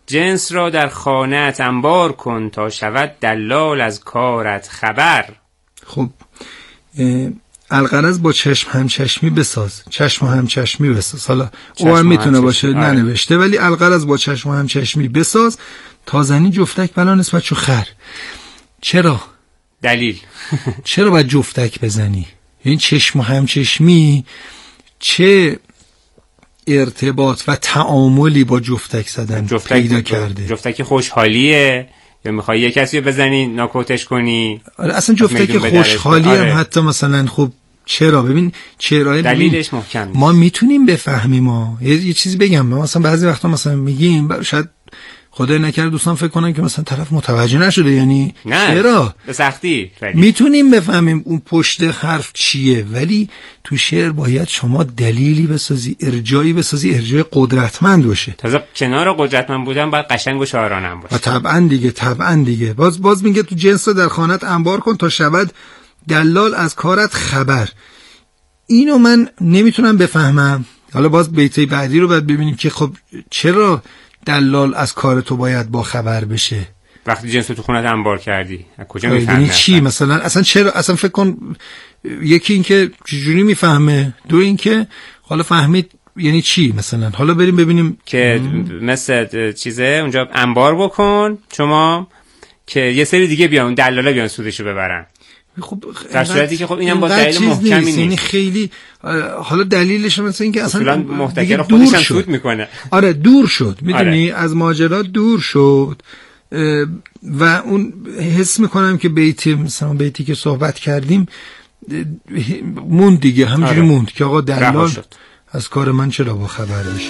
جنس را در خانه‌ات انبار کن تا شود دلال از کارت خبر. خب الغرض با چشم همچشمی بساز، چشم همچشمی بساز. حالا او هم میتونه باشه ننوشته، ولی الغرض با چشم همچشمی بساز تا زنی جفتک بلا نسبت چو خر. چرا؟ دلیل چرا باید جفتک بزنی؟ این چشم همچشمی چه ارتباط و تعاملی با جفتک زدن پیدا کرده؟ جفتک خوشحالیه یا میخوای یه کسی رو بزنی ناکوتش کنی؟ آره اصلا جفتک خوشحالی هم حتی مثلا خب چرا؟ ببین چرا دلیلش محکم ما میتونیم بفهمیم. ما یه چیزی بگم، مثلا بعضی وقتا مثلا میگیم شاید خدای نکرده دوستان فکر کنن که مثلا طرف متوجه نشده، یعنی نه. چرا؟ به سختی میتونیم بفهمیم اون پشت حرف چیه، ولی تو شعر باید شما دلیلی بسازی، ارجایی بسازی، ارجای قدرتمند باشه. تازه کنار قدرتمند بودن باید قشنگ و شاعرانه هم باشه. طبعا دیگه باز میگه تو جنس رو در خانت انبار کن تا شود دلال از کارت خبر. اینو من نمیتونم بفهمم. حالا باز بیت بعدی رو باید ببینیم که خب چرا دلال از کار تو باید با خبر بشه. وقتی جنس رو تو خونت انبار کردی از کجا میفهمه؟ یعنی چی مثلا؟ اصلا چرا؟ اصلا فکر کن یکی این که چجوری میفهمه، دو این که حالا فهمید یعنی چی مثلا. حالا بریم ببینیم که مثل چیزه اونجا انبار بکن شما که یه سری دیگه بیان دلالا بیان سودشو ببرن. خب در صورتی که خب اینم با دلیل محکمی نیست. یعنی خیلی حالا دلیلش مثلا این که اصلا محتکر خودش هم سود میکنه. آره دور شد، میدونی از ماجرا دور شد و اون حس میکنم که بیتی که صحبت کردیم موند دیگه، همینجوری موند که آقا دلال از کار من چرا با خبر بشه.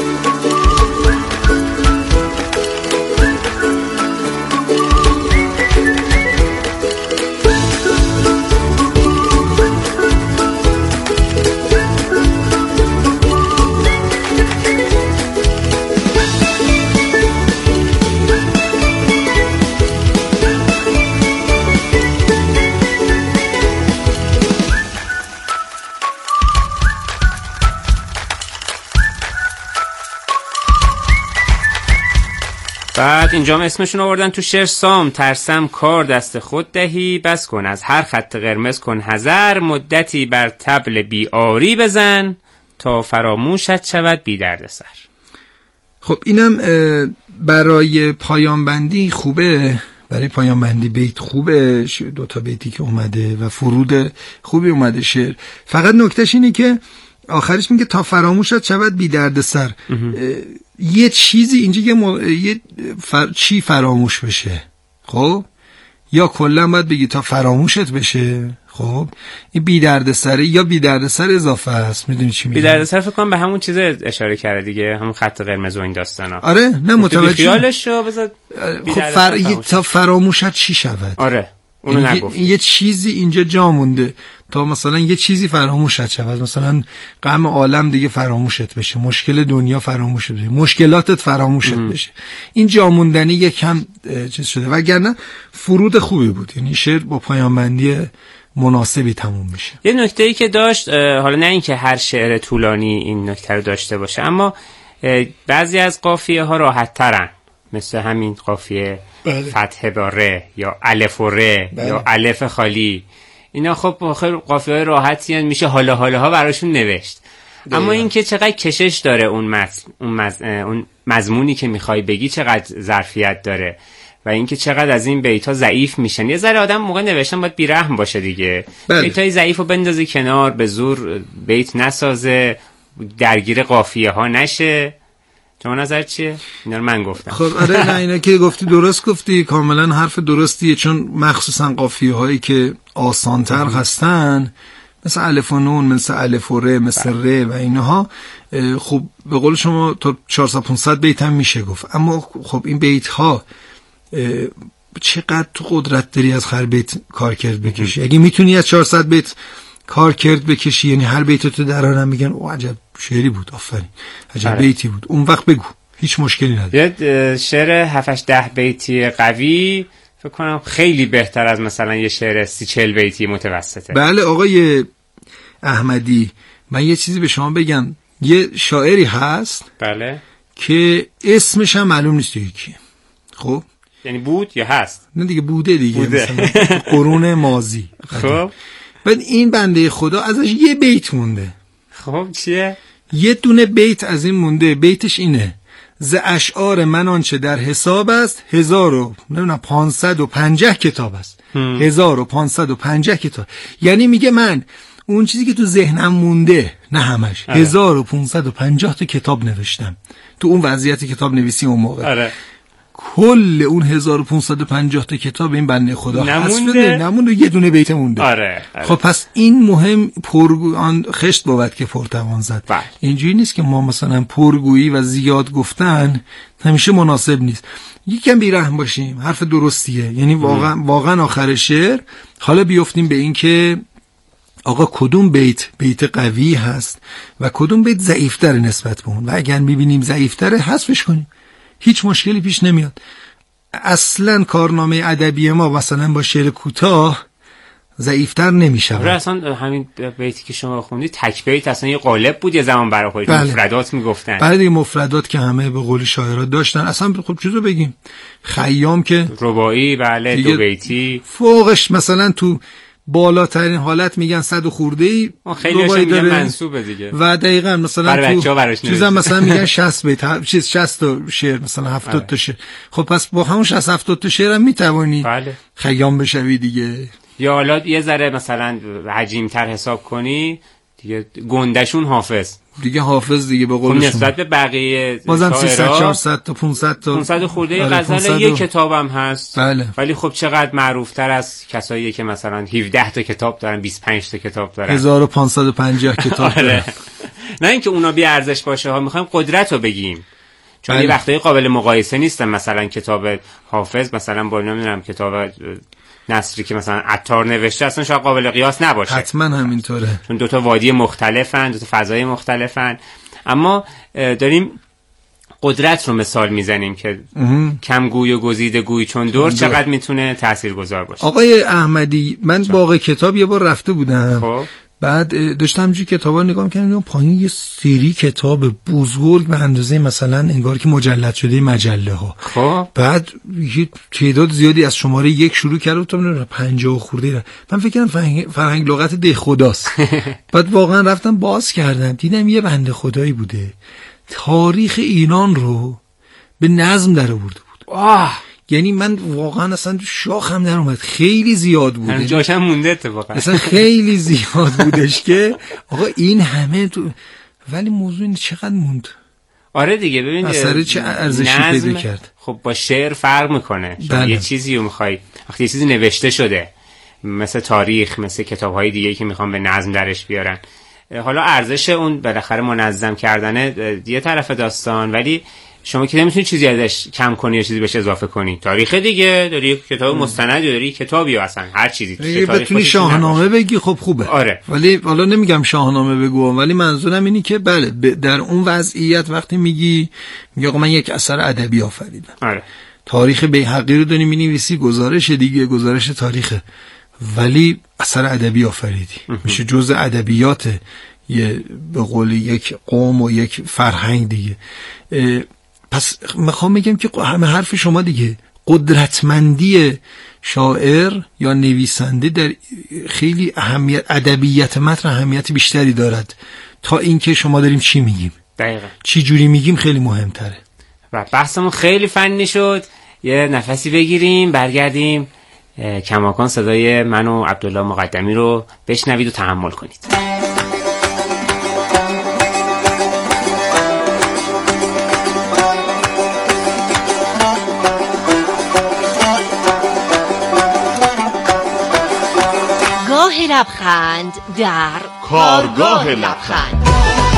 بعد اینجا اسمشون آوردن تو شعر: سام ترسم کار دست خود دهی، بس کن از هر خط قرمز کن حذر، مدتی بر طبل بیاری بزن تا فراموشت شود بی درد سر. خب اینم برای پایان بندی خوبه، برای پایان بندی بیت خوبه، دوتا بیتی که اومده و فرود خوبی اومده شعر. فقط نکتهش اینه که آخرش میگه تا فراموشت شود بی درد سر. یه چیزی اینجا چی فراموش بشه؟ خب یا کلا باید بگی تا فراموشت بشه. خب این بی درد سره یا بی درد سر اضافه است. میدونی چی میگم؟ بی درد سر فکر کنم به همون چیز اشاره کرده دیگه، همون خط قرمز و این داستانا. آره نه متوجه خیالش رو بذار خب تا فراموشت چی شود؟ آره اونو نگفت. یه چیزی اینجا جا مونده تا مثلا یه چیزی فراموشت شود، مثلا غم عالم دیگه فراموشت بشه، مشکل دنیا فراموشت بشه، مشکلاتت فراموشت بشه. این جا موندنی یکم چیز شده، وگرنه فرود خوبی بود. یعنی شعر با پایان بندی مناسبی تموم میشه. یه نکته‌ای که داشت، حالا نه اینکه هر شعر طولانی این نکته رو داشته باشه، اما بعضی از قافیه ها راحت ترن، مثل همین قافیه فتح با ر یا الف و ر یا الف خالی. اینا خب قافیه‌های راحتی هستند، میشه حالا ها براشون نوشت. اما این که چقدر کشش داره اون مضمونی که میخوای بگی، چقدر ظرفیت داره و اینکه چقدر از این بیت‌ها ضعیف میشن. یه ذره آدم موقع نوشتن باید بی‌رحم باشه دیگه. بیت‌های ضعیفو بندازی کنار، به زور بیت نسازه، درگیر قافیه ها نشه. شما نظر چیه؟ اینا رو من گفتم. خب آره نه اینا که گفتی درست گفتی، کاملا حرف درستیه، چون مخصوصا قافیه هایی که آسان‌تر هستن مثل الف و نون، مثل الف و ر، مثل ر و اینها، خب به قول شما تا 400-500 بیت هم میشه گفت. اما خب این بیت ها چقدر تو قدرت داری از هر بیت کار کرد بکشی. اگه میتونی از 400 بیت کار کرد بکشی، یعنی هر بیت تو درارم میگن او عجب شعری بود، آفرین عجب بیتی بود، اون وقت بگو، هیچ مشکلی نداره. یه شعر 7-10 بیتی قوی فکر کنم خیلی بهتر از مثلا یه شعر 30-40 بیتی متوسطه. بله آقای احمدی، من یه چیزی به شما بگم. یه شاعری هست بله که اسمش هم معلوم نیست یکیه. خب یعنی بود یا هست؟ نه دیگه بوده دیگه، مثلا قرون ماضی. خب بعد این بنده خدا ازش یه بیت مونده. خب چیه؟ یه دونه بیت از این مونده. بیتش اینه: ز اشعار من آنچه در حساب است 1550 کتاب است. 1550 کتاب. یعنی میگه من اون چیزی که تو ذهنم مونده، نه همش، 1550 تا کتاب نوشتم تو اون وضعیت کتاب نویسی اون موقع. کل اون 1550 تا کتاب این بنده خدا نمونده، یه دونه بیت مونده. خب پس این مهم خشت بود که پرتوان زد. اینجوری نیست که ما مثلا پرگویی و زیاد گفتن همیشه مناسب نیست. یکم بیرحم باشیم، حرف درستیه. یعنی واقعا آخر شعر حالا بیافتیم به این که آقا کدوم بیت قوی هست و کدوم بیت ضعیف‌تر نسبت به اون، و اگر می‌بینیم ضعیف‌تره حذفش کنیم، هیچ مشکلی پیش نمیاد. اصلا کارنامه ادبی ما مثلا با شعر کوتاه ضعیف‌تر نمیشه. اصلا همین بیتی که شما خوندید تک بیت اصلا یه قالب بود، یه زمان برای خودش مفردات میگفتن. بله دیگه، مفردات که همه به قول شاعرها داشتن. اصلا خب چیزو بگیم، خیام که رباعی، بله، دو بیتی، فوقش مثلا تو بالاترین حالت میگن 100 و خورده‌ای، خیلی‌هاش میگن منسوبه دیگه. و دقیقاً مثلا تو چیزا مثلا میگن 60 بیت، 60 تا شعر، مثلا 70 تا شعر. خب پس با همون 60 70 تا شعر هم میتوانی خیام بشوی دیگه. یا حالا یه ذره مثلا حجیم‌تر حساب کنی دیگه، گندشون حافظ دیگه به قولشون. نسبت به بقیه بازم 300 400 تا 500 خورده غزل یک کتابم هست. بله. ولی خب چقدر معروفتر از کسایی که مثلا 17 تا کتاب دارن، 25 تا کتاب دارن، 1550 کتاب دارن. نه اینکه اونا بی ارزش باشه ها، میخوایم قدرت رو بگیم، چون یه وقتایی قابل مقایسه نیستن. مثلا کتاب حافظ مثلا با نمیدونم کتاب نصری که مثلا عطار نوشته اصلا شاید قابل قیاس نباشه. حتما همینطوره، چون دوتا وادی مختلفن، دوتا فضای مختلفن. اما داریم قدرت رو مثال میزنیم که کم گوی و گزیده گوی چون دور چقدر میتونه تاثیرگذار باشه. آقای احمدی، من باغ کتاب یه بار رفته بودم. خب بعد داشتم همینجوری کتابا نگاه می‌کردم، پایین یه سری کتاب بزرگ به اندازه مثلا انگار که مجلد شده مجله ها. خب بعد یه تعداد زیادی از شماره 1 شروع کرد تا 50 خورده. من فکر کردم فرهنگ لغت ده خداست. بعد واقعا رفتم باز کردم، دیدم یه بنده خدایی بوده تاریخ ایران رو به نظم در آورده بود. یعنی من واقعا اصلا شاخم در اومد، خیلی زیاد بوده، جاشم مونده اتفاقا، اصلا خیلی زیاد بودش که آقا این همه تو، ولی موضوع این چقدر موند. آره دیگه، ببین اثر چه ارزشی پیدا کرد. خب با شعر فرق میکنه. شما یه چیزی رو میخوای، وقتی یه چیزی نوشته شده مثل تاریخ، مثل کتاب‌های دیگه که میخوان به نظم درش بیارن، حالا ارزش اون بالاخره منظم کردنه یه طرف داستان، ولی شما که نمیتونی چیزی ازش کم کنی یا چیزی بهش اضافه کنی. تاریخ دیگه داری، کتاب مستند داری، کتابی اصلا هر چیزی دیگه بتونی شاهنامه بگی، خب خوبه. آره. ولی حالا نمیگم شاهنامه بگو، ولی منظورم اینی که بله در اون وضعیت وقتی میگی آقا من یک اثر ادبی آفریدم. آره. تاریخ بیهقی رو داری مینویسی، گزارش دیگه، گزارش تاریخه، ولی اثر ادبی آفریدی، میشه جزء ادبیات یه به قول یک قوم و یک فرهنگ دیگه. پس میخوام بگم که همه حرف شما دیگه، قدرتمندی شاعر یا نویسنده در خیلی اهمیت، ادبیات متن اهمیت بیشتری دارد تا اینکه شما داریم چی میگیم. دقیقاً چی جوری میگیم خیلی مهمتره. و بحثمون خیلی فنی شد، یه نفسی بگیریم برگردیم کماکان صدای من و عبدالله مقدمی رو بشنوید و تحمل کنید. لبخند در کارگاه لبخند.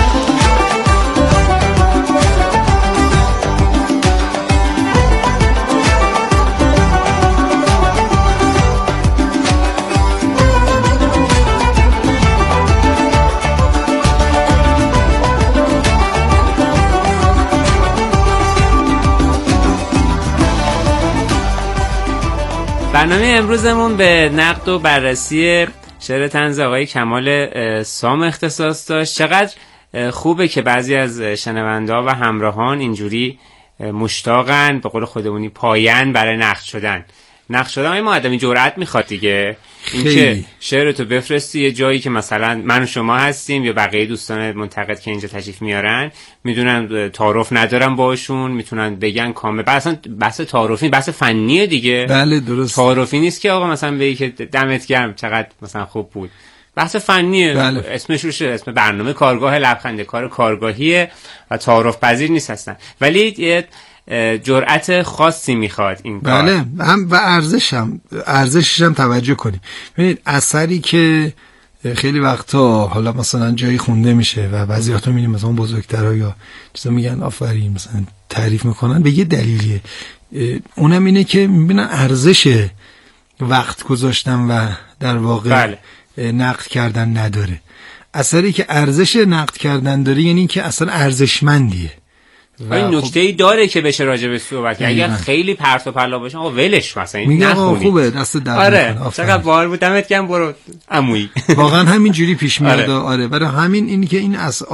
برنامه امروزمون به نقد و بررسی شعر طنز آقای کمال سام اختصاص داشت. چقدر خوبه که بعضی از شنونده‌ها و همراهان اینجوری مشتاقن، به قول خودمونی پاین برای نقد شدن. نقد شدن های مقدمی جرأت میخواد دیگه، اینکه شعرتو بفرستی یه جایی که مثلا من و شما هستیم یا بقیه دوستان منتقد که اینجا تشریف میارن میدونن تعارف ندارن باشون، میتونن بگن کامل. اصلا بحث تعارفی بحث فنیه دیگه. بله درست. تعارفی نیست که آقا مثلا بگی که دمت گرم چقدر مثلا خوب بود، بحث فنیه. بله. اسمش روشه، اسم برنامه کارگاه لبخنده، کار کارگاهیه و تعارف پذیر نیست اصلا، ولی یه جرأت خاصی میخواد این کار. بله هم و ارزشش هم توجه کنیم. ببینید اثری که خیلی وقتا حالا مثلا جایی خونده میشه و بعضی وقتا میبینیم مثلا بزرگترها یا چیزا میگن آفرین مثلا تعریف میکنن، به یه دلیلیه. اونم اینه که میبینن ارزش وقت گذاشتن و در واقع بله. نقد کردن نداره. اثری که ارزش نقد کردن داره یعنی این که اصلا ارزشمندیه. این نکته‌ای داره که بشه راجع به صحبت کرد. اگر خیلی پرت و پلا باشه آقا ولش مثلا نخونید. خوبه دست درد آره چقدر باحال بود، دمت گرم، برو عمویی. واقعا همین جوری پیش میاد. آره برای همین این که این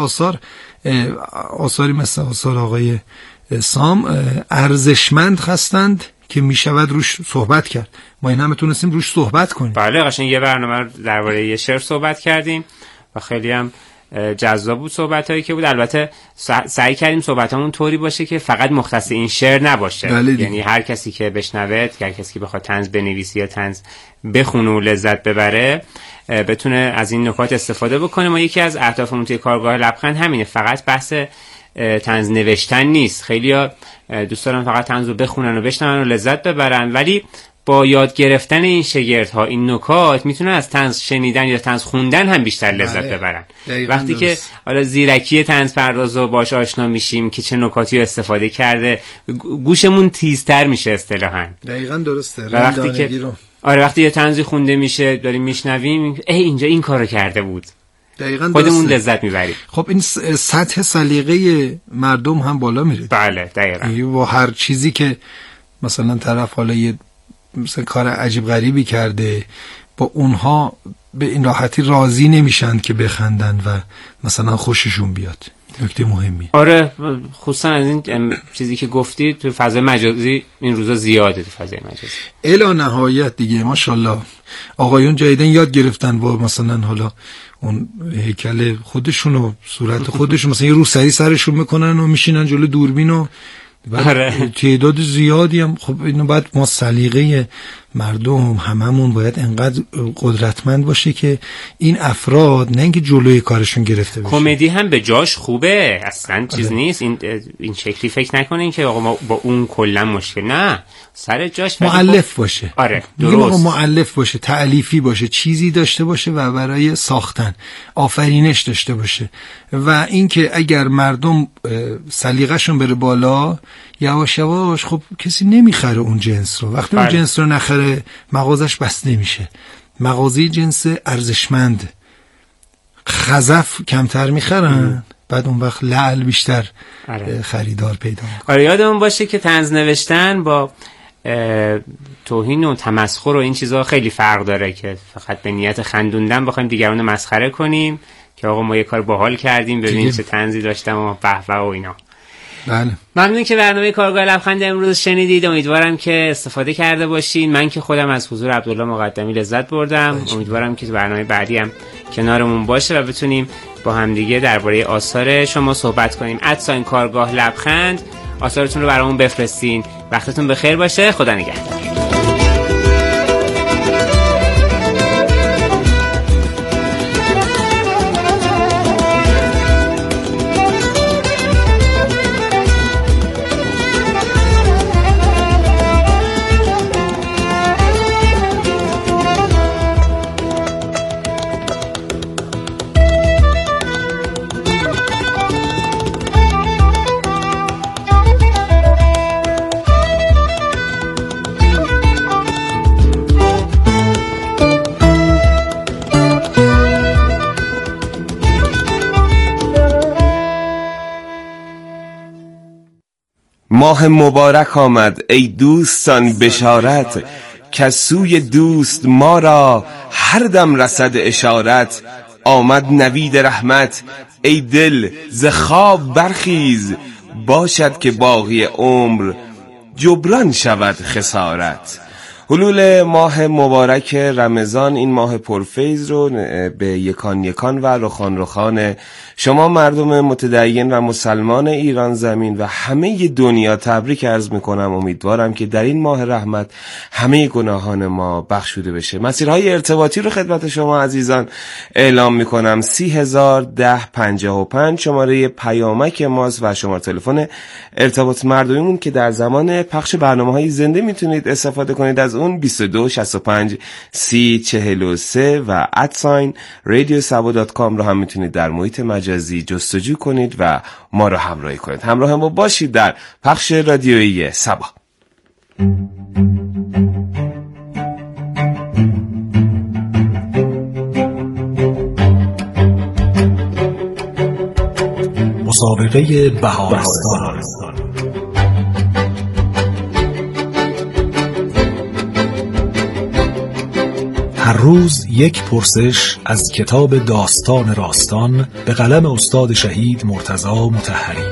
آثاری مثل آثار آقای سام ارزشمند هستند که میشود روش صحبت کرد. ما این هم تونستیم روش صحبت کنیم. بله قشنگ یه برنامه درباره یه شعر صحبت کردیم و خیلی هم جذاب بود صحبتایی که بود. البته سعی کردیم صحبتامون طوری باشه که فقط مختص این شعر نباشه. یعنی هر کسی که بشنوه، هر کسی که بخواد طنز بنویسی یا طنز بخونه و لذت ببره بتونه از این نکات استفاده بکنه. ما یکی از اهدافمون توی کارگاه لبخند همینه، فقط بحث طنز نوشتن نیست. خیلیا دوست دارن فقط طنز رو بخونن و بشنون و لذت ببرن، ولی با یاد گرفتن این شگردها، این نکات، میتونن از طنز شنیدن یا طنز خوندن هم بیشتر لذت ببرن. وقتی که حالا زیرکی طنز پردازو باش آشنا میشیم که چه نکاتی رو استفاده کرده، گوشمون تیزتر میشه اصطلاحاً. دقیقاً درسته. وقتی که وقتی یه طنزی خونده میشه داریم میشنویم اینجا این کارو کرده بود، دقیقاً خودمون لذت میبریم. خب این سطح سلیقه مردم هم بالا میره. بله دقیقاً. و هر چیزی که مثلا طرف حالا یه مثلا کار عجیب غریبی کرده، با اونها به این راحتی راضی نمیشن که بخندن و مثلا خوششون بیاد. نکته مهمی. آره خصوصا از این چیزی که گفتی تو فضای مجازی این روزا زیاده، تو فضای مجازی الی نهایت دیگه. ماشاءالله آقایون جدیدن یاد گرفتن با مثلا حالا اون هیکل خودشون و صورت خودشون مثلا یه روسری سرشون میکنن و میشینن جلو دوربین و تعداد زیادی هم. خب اینو باید ما سلیقه مردم هممون باید انقدر قدرتمند باشه که این افراد نه اینکه جلوی کارشون گرفته بشه. کمدی هم به جاش خوبه، اصلا چیز نیست این شکلی فکر نکنین که آقا ما با اون کلا مشکل، نه سر جاش مؤلف باشه. آره درست، مؤلف باشه، تألیفی باشه، چیزی داشته باشه و برای ساختن آفرینش داشته باشه. و اینکه اگر مردم سلیقه‌شون بره بالا یواش یواش خب کسی نمیخره اون جنس رو. وقتی اون جنس رو نخره مغازش بسته میشه. مغازه جنس ارزشمند خزف کمتر میخرن، بعد اون وقت لعل بیشتر خریدار پیدا میکنه. آره یادمون باشه که طنز نوشتن با توهین و تمسخر و این چیزها خیلی فرق داره، که فقط به نیت خندوندن بخوایم دیگران رو مسخره کنیم که آقا ما یه کار باحال کردیم ببین چه طنزی داشتم و به و اینا. بله. ممنون که برنامه کارگاه لبخند امروز شنیدید. امیدوارم که استفاده کرده باشین. من که خودم از حضور عبدالله مقدمی لذت بردم. امیدوارم که تو برنامه بعدی هم کنارمون باشه و بتونیم با همدیگه درباره آثار شما صحبت کنیم. @ کارگاه لبخند آثارتون رو برامون بفرستین. وقتتون بخیر باشه. خدا نگهدار. ماه مبارک آمد ای دوستان بشارت، که سوی دوست ما را هر دم رسد اشارت. آمد نوید رحمت ای دل ز خواب برخیز، باشد که باقی عمر جبران شود خسارت. حلول ماه مبارک رمضان، این ماه پرفیض رو به یکان یکان و رخان رخان شما مردم متدین و مسلمان ایران زمین و همه دنیا تبریک عرض میکنم. امیدوارم که در این ماه رحمت همه گناهان ما بخشوده بشه. مسیرهای ارتباطی رو خدمت شما عزیزان اعلام میکنم. 301055 شماره پیامک ماست و شماره تلفن ارتباط مردمیمون که در زمان پخش برنامه‌های زنده میتونید استفاده کنید از اون 2265 3043 و @radiosabo.com رو هم میتونید در محیط مجازی جستجو کنید و ما رو همراهی کنید. همراه ما باشید در پخش رادیویی سبا. مسابقه بهارستان. هر روز یک پرسش از کتاب داستان راستان به قلم استاد شهید مرتضی مطهری.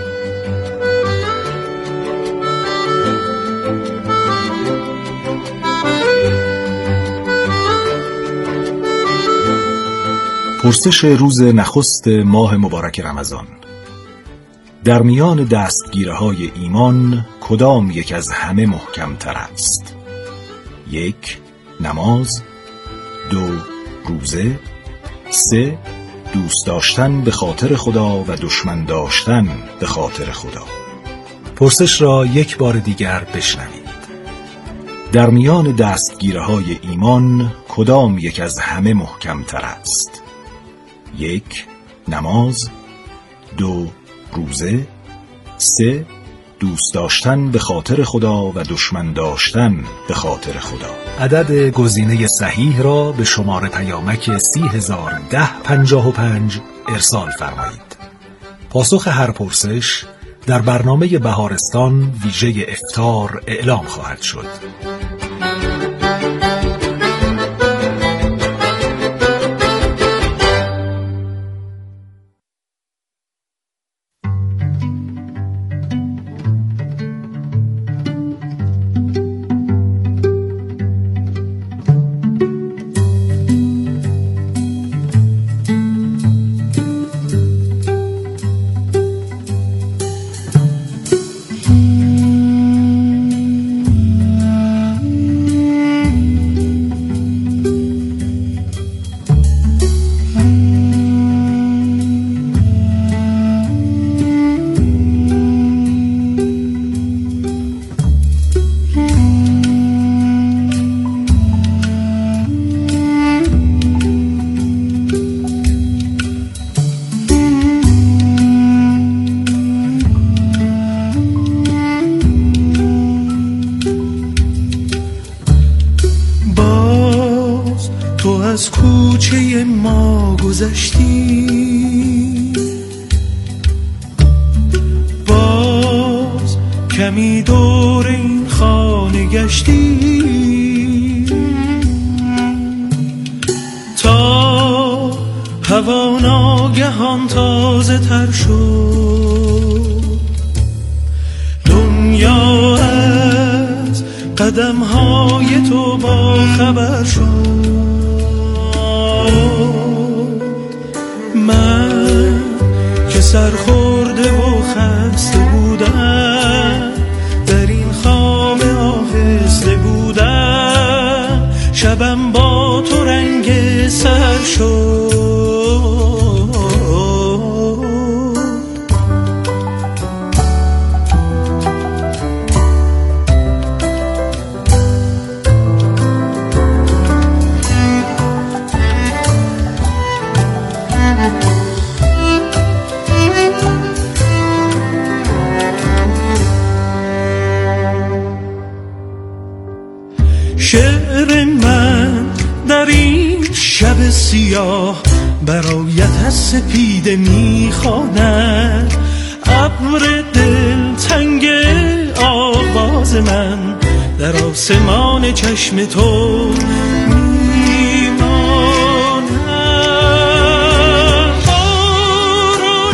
پرسش روز نخست ماه مبارک رمضان: در میان دستگیره‌های ایمان کدام یک از همه محکم‌تر است؟ 1. نماز، 2. روزه، 3. دوست داشتن به خاطر خدا و دشمن داشتن به خاطر خدا. پرسش را یک بار دیگر بشنوید. در میان دستگیره‌های ایمان کدام یک از همه محکم‌تر است؟ 1. نماز، 2. روزه، 3. دوست داشتن به خاطر خدا و دشمن داشتن به خاطر خدا. عدد گزینه صحیح را به شماره پیامک 301055 ارسال فرمایید. پاسخ هر پرسش در برنامه بهارستان ویژه افطار اعلام خواهد شد. از کوچه ما گذشتی، باز کمی دور این خانه گشتی، تا هوا ناگهان تازه تر شد، دنیا از قدم های تو با خبر شد. من که سرخورده و خسته بودم، در این خواب آهسته بودم، شبم با تو رنگ سر شد. شعر من در این شب سیاه برایت از سپیده میخواند، ابر دلتنگ آواز من در آسمان چشم تو میماند. باران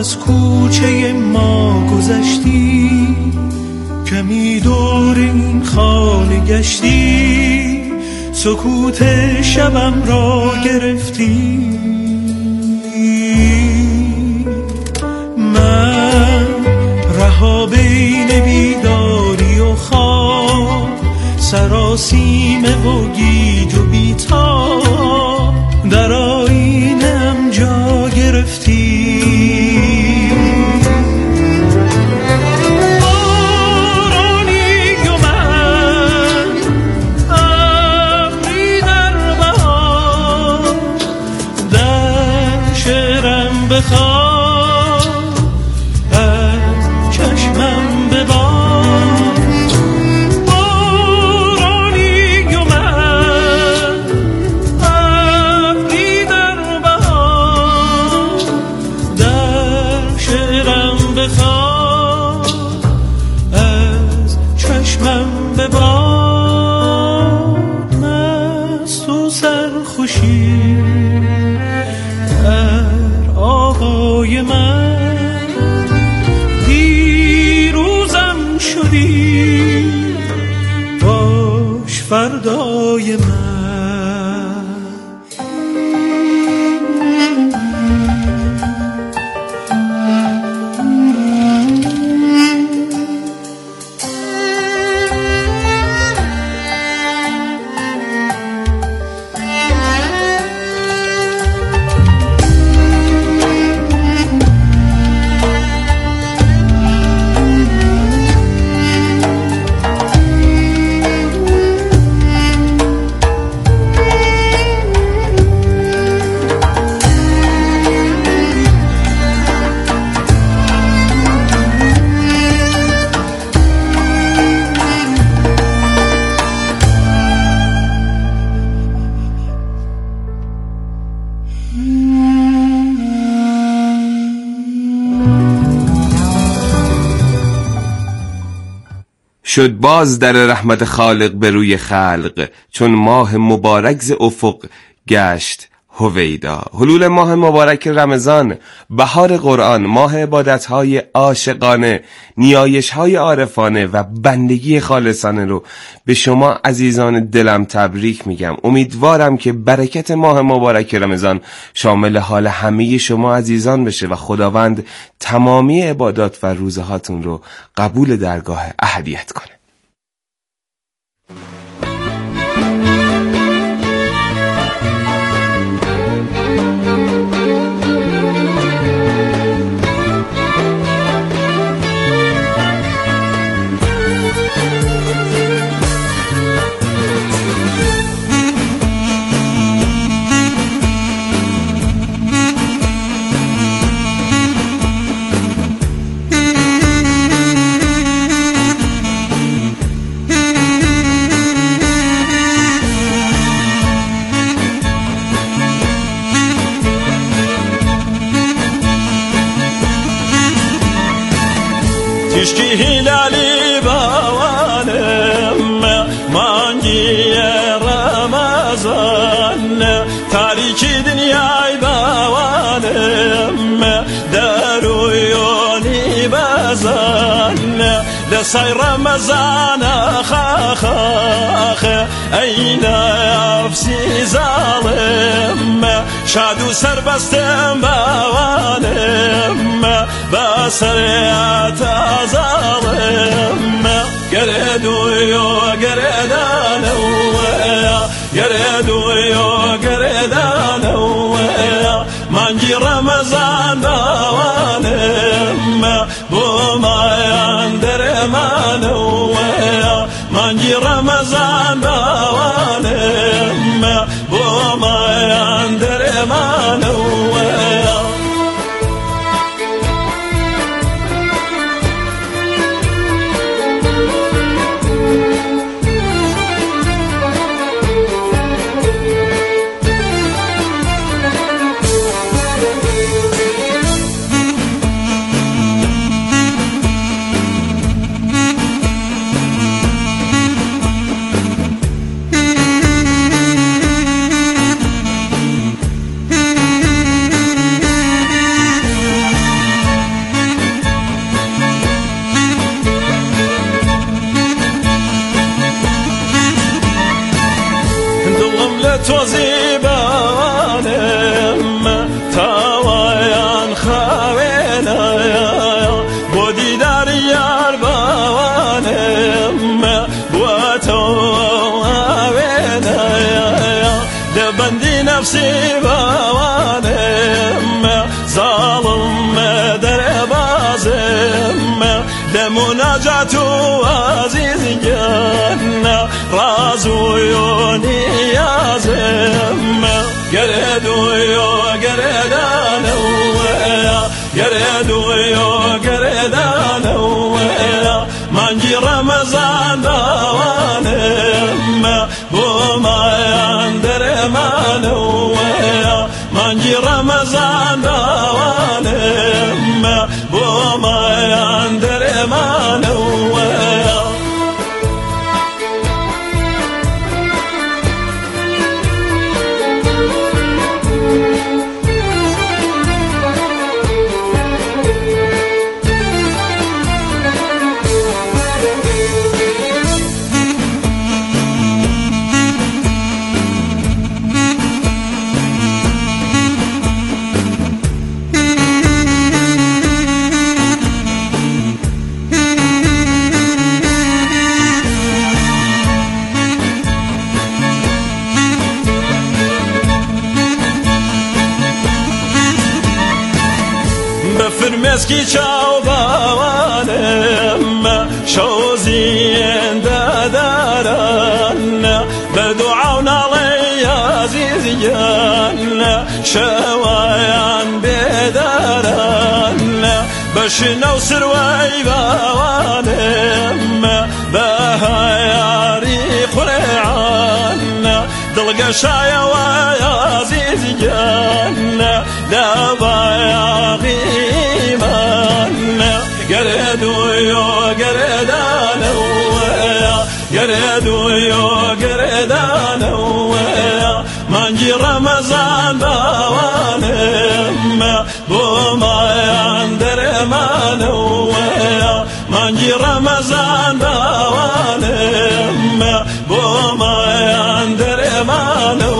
از کوچه ما گذشتی، کمی دور این خانه گشتی، سکوت شبم را گرفتی. من رها بین بیداری و خواب، سراسیمه و گیج و بیتاب، در آینم جا گرفتی. فردای من شد باز در رحمت خالق به روی خلق، چون ماه مبارک ز افق گشت هویدا. حلول ماه مبارک رمضان، بهار قرآن، ماه عبادت‌های عاشقانه، نیایش‌های عارفانه و بندگی خالصانه رو به شما عزیزان دلم تبریک میگم. امیدوارم که برکت ماه مبارک رمضان شامل حال همه شما عزیزان بشه و خداوند تمامی عبادات و روزه هاتون رو قبول درگاه احدیت کنه. تشکی هلالی باوانم مانگی رمضان، تاریکی دنیای باوانم درویونی بازان، لسای رمضان خاخ این نفسی ظالم، شادو سربستم باوانم بسریعت ظالم، گردویو گردانو گردویو گردانو مانگی رمضان باوانم بومایان درمانو مانگی رمضان باوانم بومایان درمانو. تو زیبانم تاوایان خوینه بودی در یار بوانم بو تو آوینه دبندی نفسی بوانم ظالم در بازم لمناجات عزیز جان رازو یونی یازم گردو یو گردانو گردو یو گردانو منجی رمضان دوانم بو مایان درمانو منجی رمضان دوانم بو مایان درمانو فرمسکی چاو بوانم شوزین دادارن بدعا نالی عزیز جان شوایان بیدارن بشنو سروی بوانم بهایاری قرعان دلق شایا و عزیز جان دبایاغی گردو یو گردانو گردو یو گردانو منجی رمضان دوانم بو مایان درمانو منجی رمضان دوانم بو مایان درمانو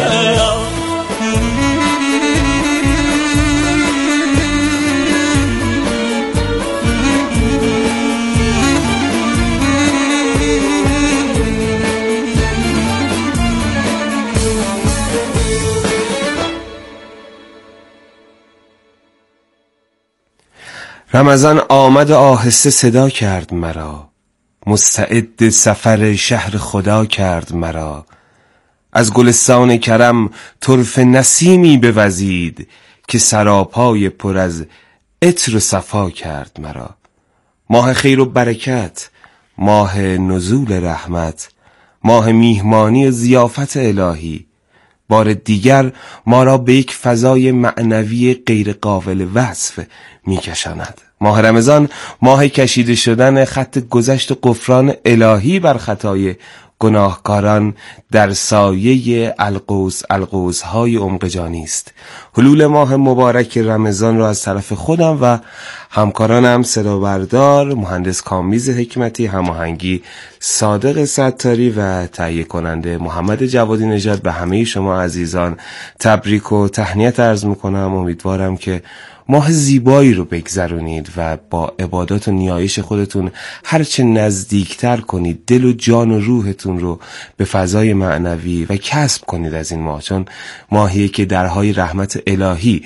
رمضان آمد آهسته صدا کرد مرا، مستعد سفر شهر خدا کرد مرا. از گلستان کرم طرف نسیمی بوزید که سراپای پر از عطر و صفا کرد مرا. ماه خیر و برکت، ماه نزول رحمت، ماه میهمانی و ضیافت الهی بار دیگر ما را به یک فضای معنوی غیر قابل وصف میکشاند. ماه رمضان ماه کشیده شدن خط گذشت و غفران الهی بر خطای گناهکاران در سایه القوس‌های عمق جانی است. حلول ماه مبارک رمضان را از طرف خودم و همکارانم صدا بردار مهندس کامبیز حکمتی، هماهنگی صادق ستاری و تهیه کننده محمد جوادی نژاد به همه شما عزیزان تبریک و تهنیت عرض میکنم. امیدوارم که ماه زیبایی رو بگذرونید و با عبادات و نیایش خودتون هرچه نزدیکتر کنید دل و جان و روحتون رو به فضای معنوی و کسب کنید از این ماه، چون ماهیه که درهای رحمت الهی